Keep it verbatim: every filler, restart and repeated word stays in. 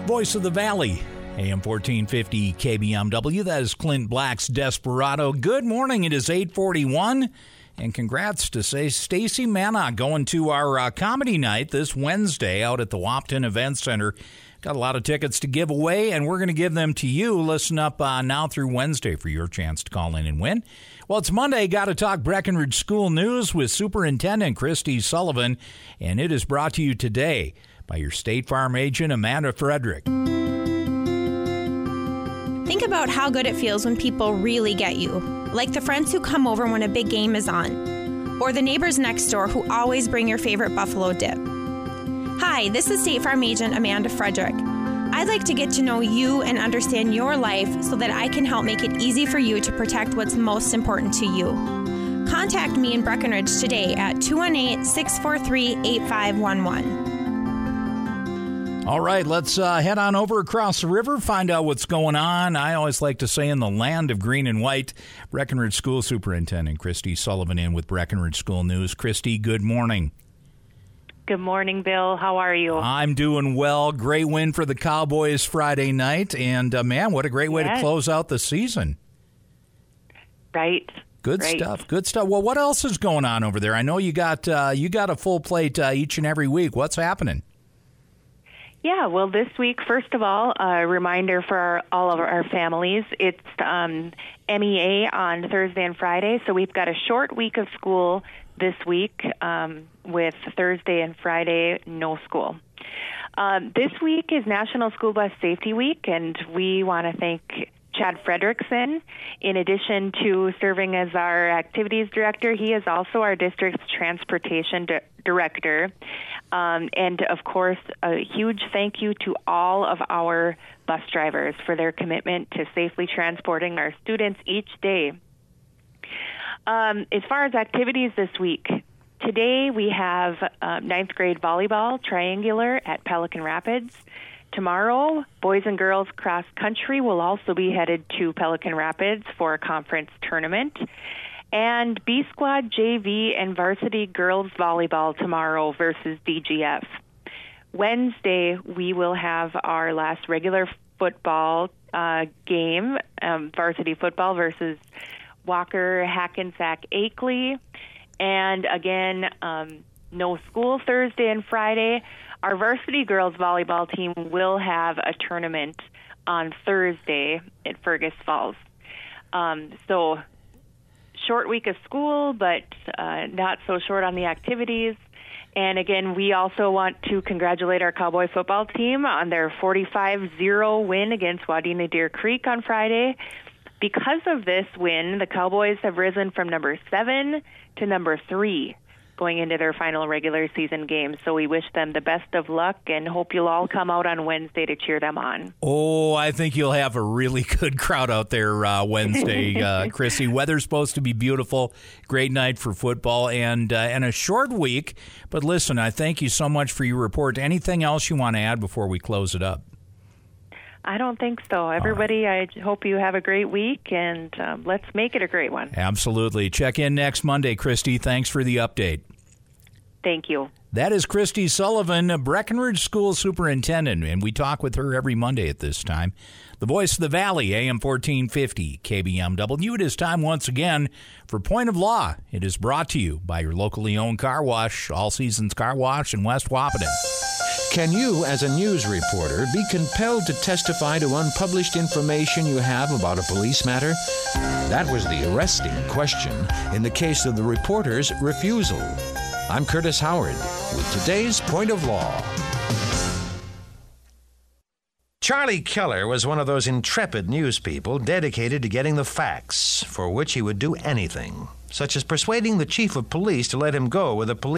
Voice of the Valley, A M fourteen fifty K B M W. That is Clint Black's Desperado. Good morning. It is eight forty-one. And congrats to say Stacy Manna going to our uh, comedy night this Wednesday out at the Wapton Event Center. Got a lot of tickets to give away, and we're going to give them to you. Listen up uh, now through Wednesday for your chance to call in and win. Well, it's Monday. Got to talk Breckenridge School News with Superintendent Christy Sullivan, and it is brought to you today by your State Farm agent, Amanda Frederick. Think about how good it feels when people really get you, like the friends who come over when a big game is on, or the neighbors next door who always bring your favorite buffalo dip. Hi, this is State Farm agent Amanda Frederick. I'd like to get to know you and understand your life so that I can help make it easy for you to protect what's most important to you. Contact me in Breckenridge today at two one eight, six four three, eight five one one. All right, let's uh, head on over across the river, find out what's going on. I always like to say in the land of green and white. Breckenridge School Superintendent Christy Sullivan in with Breckenridge School News. Christy, good morning. Good morning, Bill. How are you? I'm doing well. Great win for the Cowboys Friday night. And, uh, man, what a great way yes. to close out the season. Right. Good right. stuff. Good stuff. Well, what else is going on over there? I know you got uh, you got a full plate uh, each and every week. What's happening? Yeah, well, this week, first of all, a reminder for our, all of our families, it's um, M E A on Thursday and Friday, so we've got a short week of school this week um, with Thursday and Friday, no school. Um, this week is National School Bus Safety Week, and we want to thank Chad Fredrickson. In addition to serving as our activities director, he is also our district's transportation di- director. Um, and, of course, a huge thank you to all of our bus drivers for their commitment to safely transporting our students each day. Um, as far as activities this week, today we have uh, ninth grade volleyball triangular at Pelican Rapids. Tomorrow, boys and girls cross country will also be headed to Pelican Rapids for a conference tournament. And B Squad J V and varsity girls volleyball tomorrow versus D G F. Wednesday, we will have our last regular football uh, game, um, varsity football versus Walker Hackensack Akeley. And again, um, no school Thursday and Friday. Our varsity girls volleyball team will have a tournament on Thursday at Fergus Falls. Um, so short week of school, but uh, not so short on the activities. And again, we also want to congratulate our Cowboy football team on their forty-five zero win against Wadena Deer Creek on Friday. Because of this win, the Cowboys have risen from number seven to number three going into their final regular season game. So we wish them the best of luck and hope you'll all come out on Wednesday to cheer them on. Oh, I think you'll have a really good crowd out there uh, Wednesday, uh, Chrissy. Weather's supposed to be beautiful. Great night for football and, uh, and a short week. But listen, I thank you so much for your report. Anything else you want to add before we close it up? I don't think so. Everybody, right. I hope you have a great week, and um, let's make it a great one. Absolutely. Check in next Monday, Christy. Thanks for the update. Thank you. That is Christy Sullivan, Breckenridge School Superintendent, and we talk with her every Monday at this time. The Voice of the Valley, A M fourteen fifty, K B M W. It is time once again for Point of Law. It is brought to you by your locally owned car wash, All Seasons Car Wash in West Wahpeton. Can you, as a news reporter, be compelled to testify to unpublished information you have about a police matter? That was the arresting question in the case of the reporter's refusal. I'm Curtis Howard with today's Point of Law. Charlie Keller was one of those intrepid news people dedicated to getting the facts, for which he would do anything, such as persuading the chief of police to let him go with a police